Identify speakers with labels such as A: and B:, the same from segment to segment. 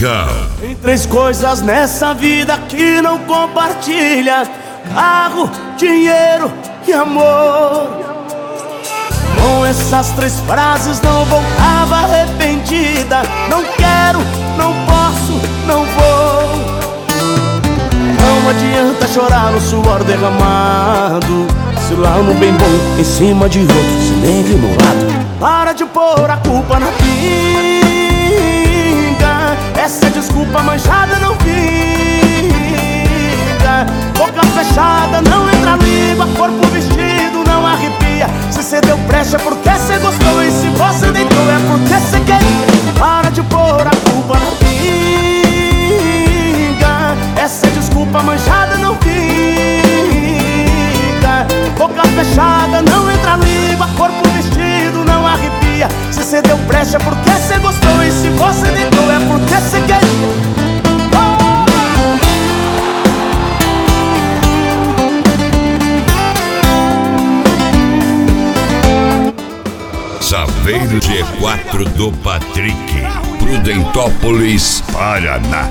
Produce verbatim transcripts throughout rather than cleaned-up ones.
A: Domingão.
B: Tem três coisas nessa vida que não compartilha: carro, dinheiro e amor. Com essas três frases não voltava arrependida. Não quero, não posso, não vou. Não adianta chorar no suor derramado, se lá no bem bom em cima de outro, se nem viu no lado. Para de pôr a culpa na pinga, essa desculpa manchada não vinga. Boca fechada não entra língua, corpo vestido não arrepia. Se cê deu brecha é porque cê gostou, e se você deitou é porque cê queria. Para de pôr a culpa na pinga, essa desculpa manchada não vinga. Boca fechada não entra língua, corpo vestido não arrepia. Se cê deu brecha é porque cê gostou, e se você deitou é porque cê queria.
A: Saveiro G quatro do Patrick, Prudentópolis, Paraná.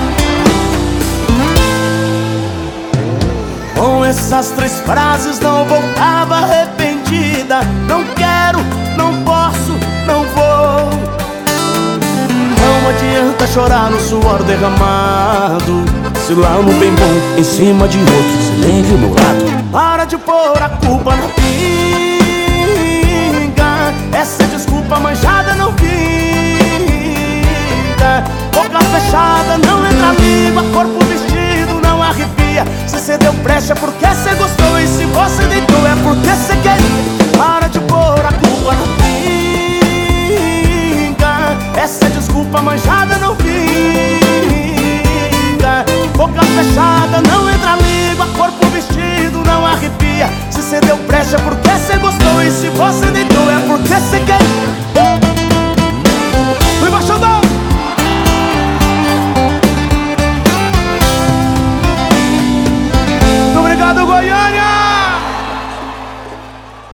B: Com essas três frases não voltava arrependida. Não quero, não posso, não vou. Não adianta chorar no suor derramado, se lá no bem bom em cima de outro, se nem viu no lado. Para de pôr a culpa na pinga, essa desculpa manchada não vinga. Boca fechada não entra língua, corpo vestido não arrepia. Se cê deu brecha porque